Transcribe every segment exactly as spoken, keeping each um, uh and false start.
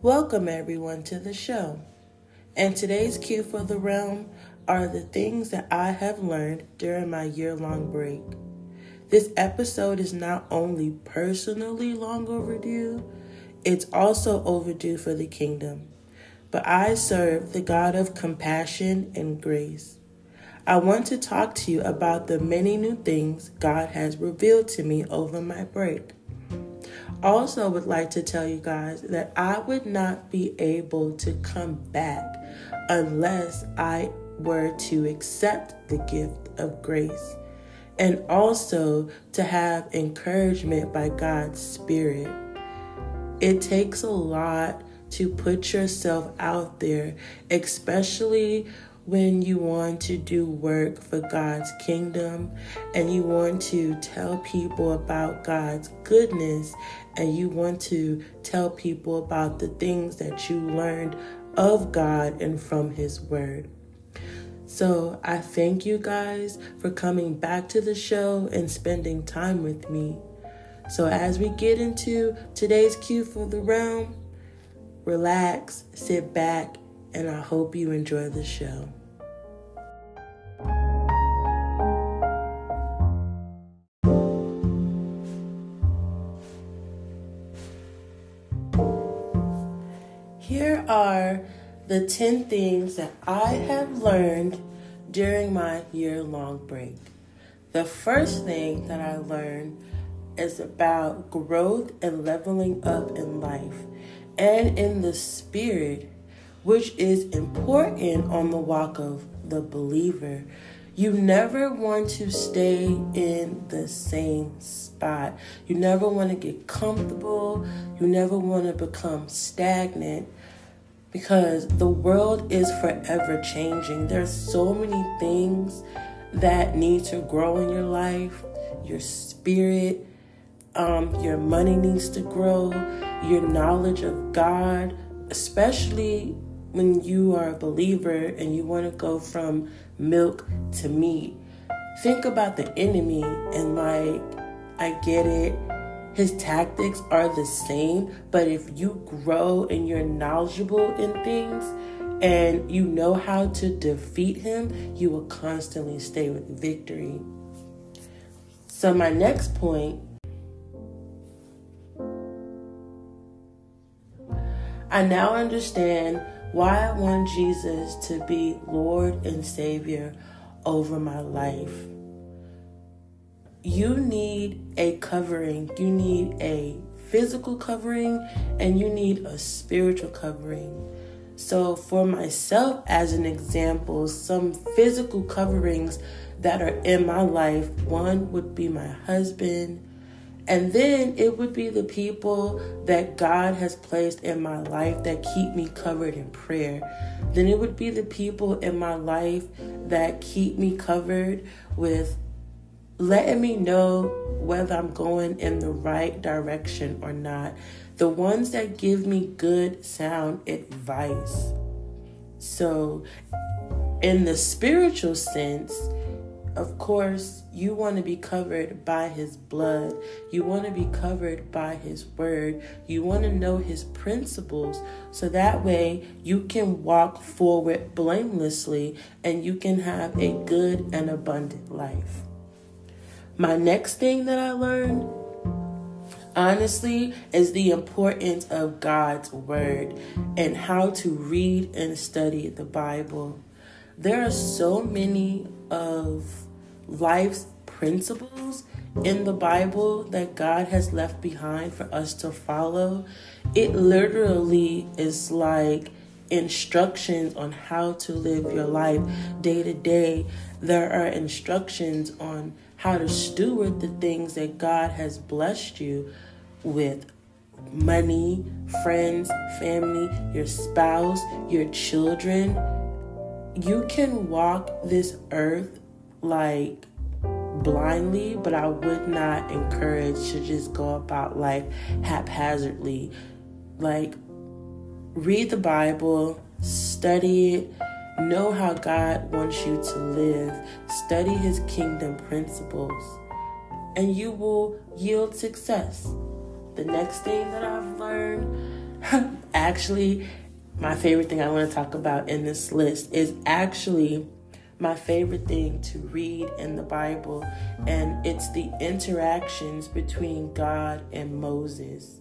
Welcome everyone to the show. And today's cue for the realm are the things that I have learned during my year-long break. This episode is not only personally long overdue, it's also overdue for the kingdom. But I serve the God of compassion and grace. I want to talk to you about the many new things God has revealed to me over my break. Also would like to tell you guys that I would not be able to come back unless I were to accept the gift of grace and also to have encouragement by God's Spirit. It takes a lot to put yourself out there, especially when you want to do work for God's kingdom and you want to tell people about God's goodness and you want to tell people about the things that you learned of God and from His Word. So I thank you guys for coming back to the show and spending time with me. So as we get into today's cue for the realm, relax, sit back, and I hope you enjoy the show. Here are the ten things that I have learned during my year-long break. The first thing that I learned is about growth and leveling up in life and in the spirit, which is important on the walk of the believer. You never want to stay in the same spot. You never want to get comfortable. You never want to become stagnant because the world is forever changing. There's so many things that need to grow in your life. Your spirit, um, your money needs to grow, your knowledge of God, especially when you are a believer and you want to go from milk to meat. Think about the enemy and like, I get it. His tactics are the same, but if you grow and you're knowledgeable in things and you know how to defeat him, you will constantly stay with victory. So my next point, I now understand why I want Jesus to be Lord and Savior over my life. You need a covering. You need a physical covering and you need a spiritual covering. So for myself, as an example, some physical coverings that are in my life, one would be my husband, and then it would be the people that God has placed in my life that keep me covered in prayer. Then it would be the people in my life that keep me covered with letting me know whether I'm going in the right direction or not. The ones that give me good sound advice. So in the spiritual sense, of course, you want to be covered by His blood. You want to be covered by His word. You want to know His principles so that way you can walk forward blamelessly and you can have a good and abundant life. My next thing that I learned, honestly, is the importance of God's word and how to read and study the Bible. There are so many of life's principles in the Bible that God has left behind for us to follow. It literally is like instructions on how to live your life day to day. There are instructions on how to steward the things that God has blessed you with. Money, friends, family, your spouse, your children. You can walk this earth like blindly, but I would not encourage to just go about life haphazardly. Like, read the Bible, study it, know how God wants you to live, study His kingdom principles, and you will yield success. The next thing that I've learned actually, my favorite thing I want to talk about in this list is actually my favorite thing to read in the Bible, and it's the interactions between God and Moses.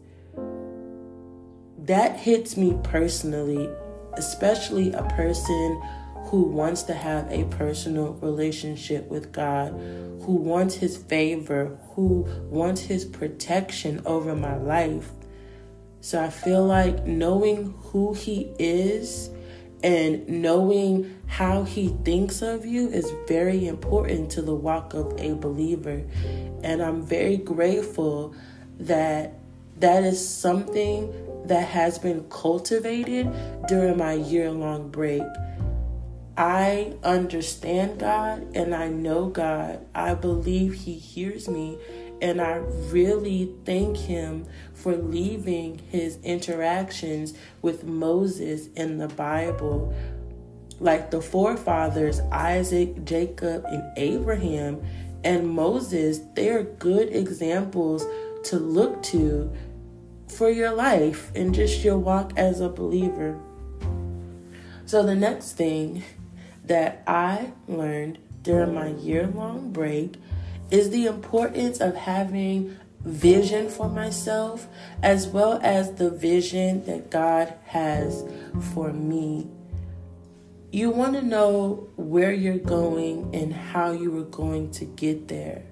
That hits me personally, especially a person who wants to have a personal relationship with God, who wants his favor, who wants his protection over my life. So I feel like knowing who he is and knowing how he thinks of you is very important to the walk of a believer. And I'm very grateful that that is something that has been cultivated during my year-long break. I understand God and I know God. I believe he hears me, and I really thank him for leaving his interactions with Moses in the Bible. Like the forefathers, Isaac, Jacob, and Abraham, and Moses, they're good examples to look to for your life and just your walk as a believer. So the next thing that I learned during my year-long break is the importance of having vision for myself, as well as the vision that God has for me. You want to know where you're going and how you are going to get there.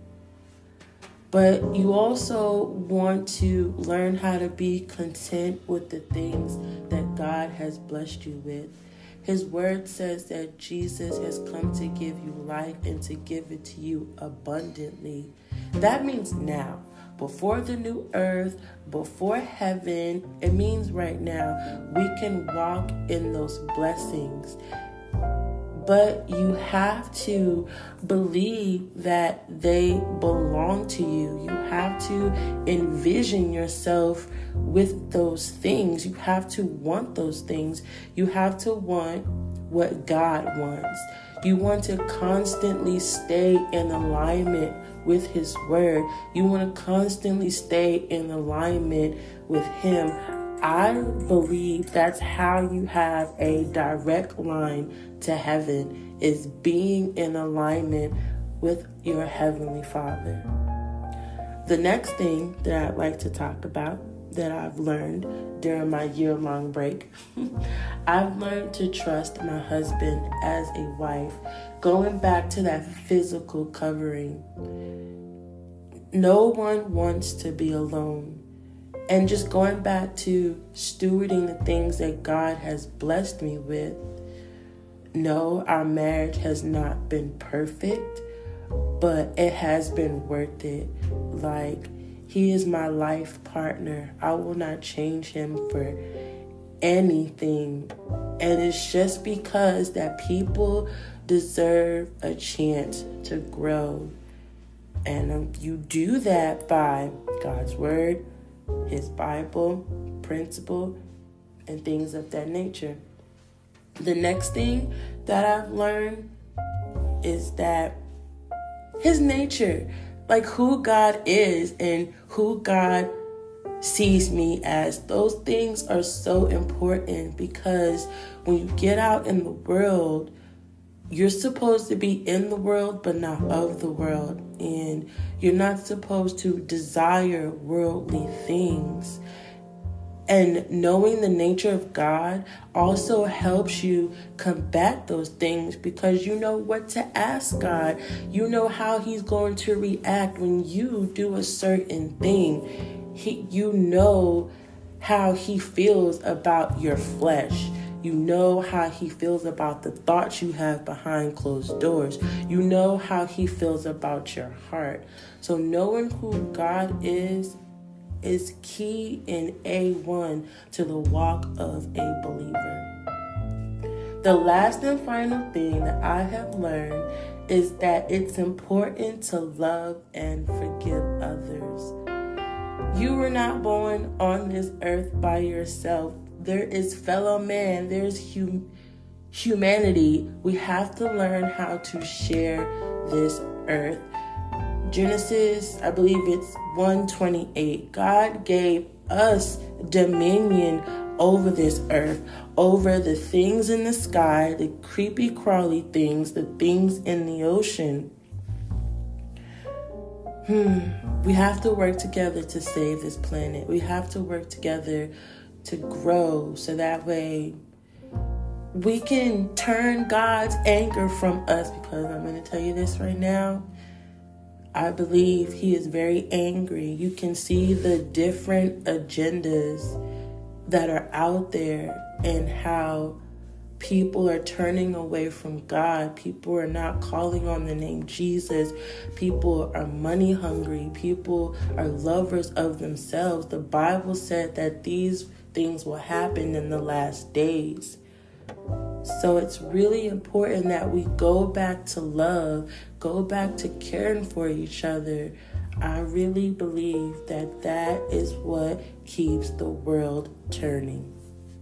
But you also want to learn how to be content with the things that God has blessed you with. His word says that Jesus has come to give you life and to give it to you abundantly. That means now, before the new earth, before heaven. It means right now we can walk in those blessings. But you have to believe that they belong to you. You have to envision yourself with those things. You have to want those things. You have to want what God wants. You want to constantly stay in alignment with his word. You want to constantly stay in alignment with him. I believe that's how you have a direct line to heaven, is being in alignment with your Heavenly Father. The next thing that I'd like to talk about that I've learned during my year-long break, I've learned to trust my husband as a wife. Going back to that physical covering, no one wants to be alone. And just going back to stewarding the things that God has blessed me with. No, our marriage has not been perfect, but it has been worth it. Like, he is my life partner. I will not change him for anything. And it's just because that people deserve a chance to grow. And um, you do that by God's word, his Bible, principle, and things of that nature. The next thing that I've learned is that his nature, like who God is and who God sees me as, those things are so important, because when you get out in the world, you're supposed to be in the world, but not of the world. And you're not supposed to desire worldly things. And knowing the nature of God also helps you combat those things, because you know what to ask God. You know how he's going to react when you do a certain thing. He, you know how he feels about your flesh. You know how he feels about the thoughts you have behind closed doors. You know how he feels about your heart. So knowing who God is is key and A one to the walk of a believer. The last and final thing that I have learned is that it's important to love and forgive others. You were not born on this earth by yourself. There is fellow man. There's hum- humanity. We have to learn how to share this earth. Genesis, I believe it's one twenty-eight. God gave us dominion over this earth, over the things in the sky, the creepy crawly things, the things in the ocean. Hmm. We have to work together to save this planet. We have to work together to grow so that way we can turn God's anger from us, because I'm going to tell you this right now. I believe he is very angry. You can see the different agendas that are out there and how people are turning away from God. People are not calling on the name Jesus. People are money hungry. People are lovers of themselves. The Bible said that these things will happen in the last days. So it's really important that we go back to love, go back to caring for each other. I really believe that that is what keeps the world turning.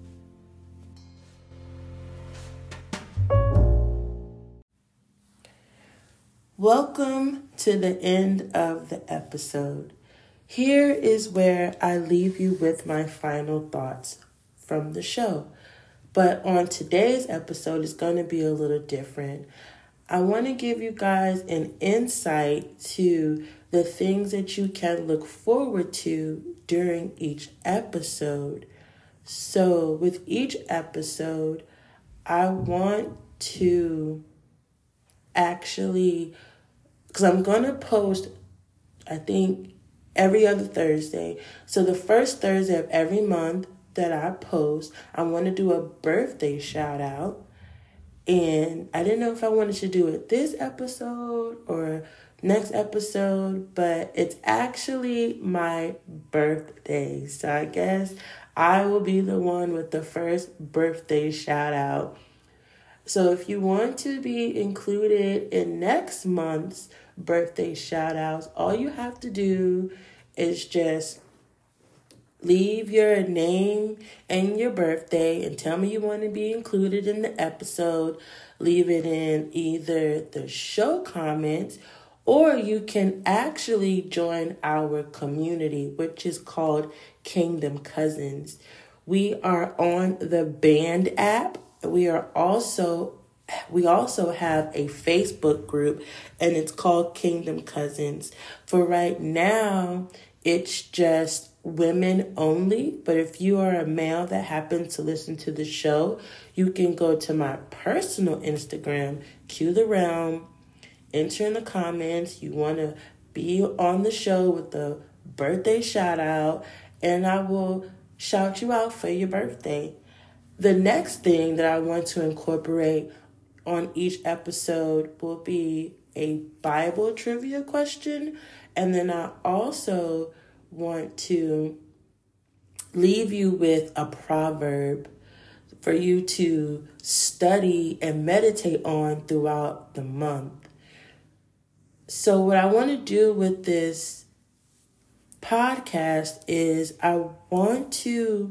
Welcome to the end of the episode. Here is where I leave you with my final thoughts from the show. But on today's episode, it's going to be a little different. I want to give you guys an insight to the things that you can look forward to during each episode. So with each episode, I want to actually, because I'm going to post, I think, every other Thursday. So the first Thursday of every month that I post, I want to do a birthday shout out. And I didn't know if I wanted to do it this episode or next episode, but it's actually my birthday. So I guess I will be the one with the first birthday shout out. So if you want to be included in next month's birthday shout outs, all you have to do is just leave your name and your birthday and tell me you want to be included in the episode. Leave it in either the show comments, or you can actually join our community, which is called Kingdom Cousins. We are on the Band app. We are also We also have a Facebook group, and it's called Kingdom Cousins. For right now, it's just women only, but if you are a male that happens to listen to the show, you can go to my personal Instagram, Q The Realm, enter in the comments you want to be on the show with the birthday shout out, and I will shout you out for your birthday. The next thing that I want to incorporate on each episode will be a Bible trivia question, and then I also want to leave you with a proverb for you to study and meditate on throughout the month. So what I want to do with this podcast is I want to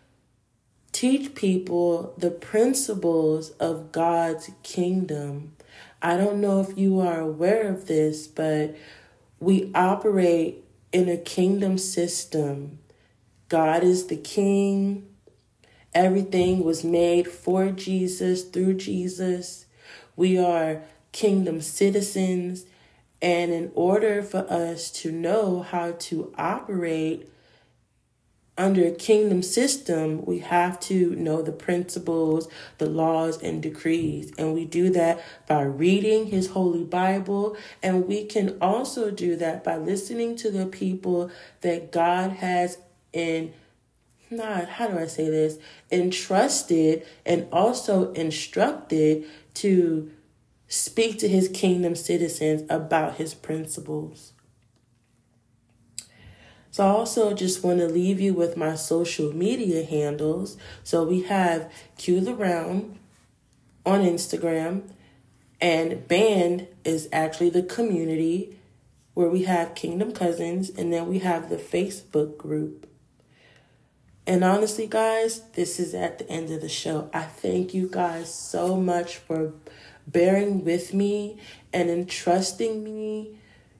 teach people the principles of God's kingdom. I don't know if you are aware of this, but we operate in a kingdom system. God is the king. Everything was made for Jesus, through Jesus. We are kingdom citizens. And in order for us to know how to operate under a kingdom system, we have to know the principles, the laws, and decrees. And we do that by reading his holy Bible. And we can also do that by listening to the people that God has in, not, how do I say this, entrusted and also instructed to speak to his kingdom citizens about his principles. So I also just want to leave you with my social media handles. So we have Q The Realm on Instagram, and Band is actually the community where we have Kingdom Cousins, and then we have the Facebook group. And honestly, guys, this is at the end of the show. I thank you guys so much for bearing with me and entrusting me,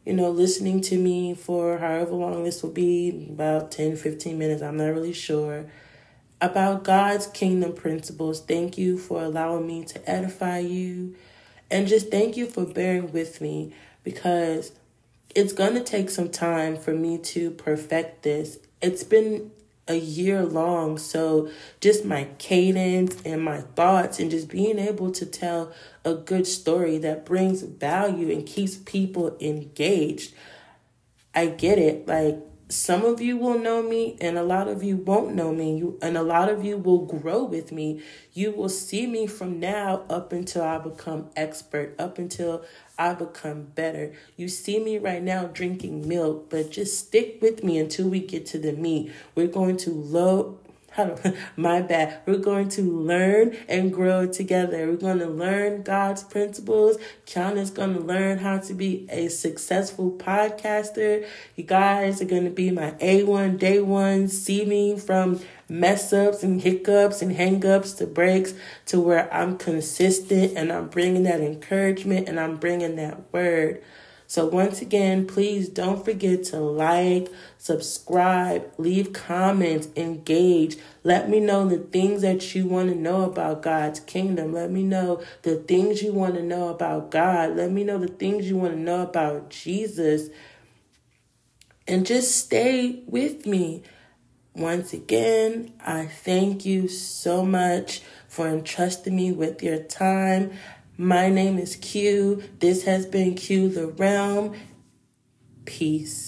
you know, listening to me for however long this will be, about ten, fifteen minutes, I'm not really sure, about God's kingdom principles. Thank you for allowing me to edify you. And just thank you for bearing with me, because it's going to take some time for me to perfect this. It's been a year long, so just my cadence and my thoughts and just being able to tell a good story that brings value and keeps people engaged. I get it. Like, some of you will know me and a lot of you won't know me. You, and a lot of you will grow with me. You will see me from now up until I become expert, up until I become better. You see me right now drinking milk, but just stick with me until we get to the meat. We're going to low, my bad. We're going to learn and grow together. We're going to learn God's principles. Kiana's going to learn how to be a successful podcaster. You guys are going to be my A one, day one. See me from mess ups and hiccups and hang ups to breaks to where I'm consistent and I'm bringing that encouragement and I'm bringing that word. So once again, please don't forget to like, subscribe, leave comments, engage. Let me know the things that you want to know about God's kingdom. Let me know the things you want to know about God. Let me know the things you want to know about Jesus. And just stay with me. Once again, I thank you so much for entrusting me with your time. My name is Q. This has been Q the Realm. Peace.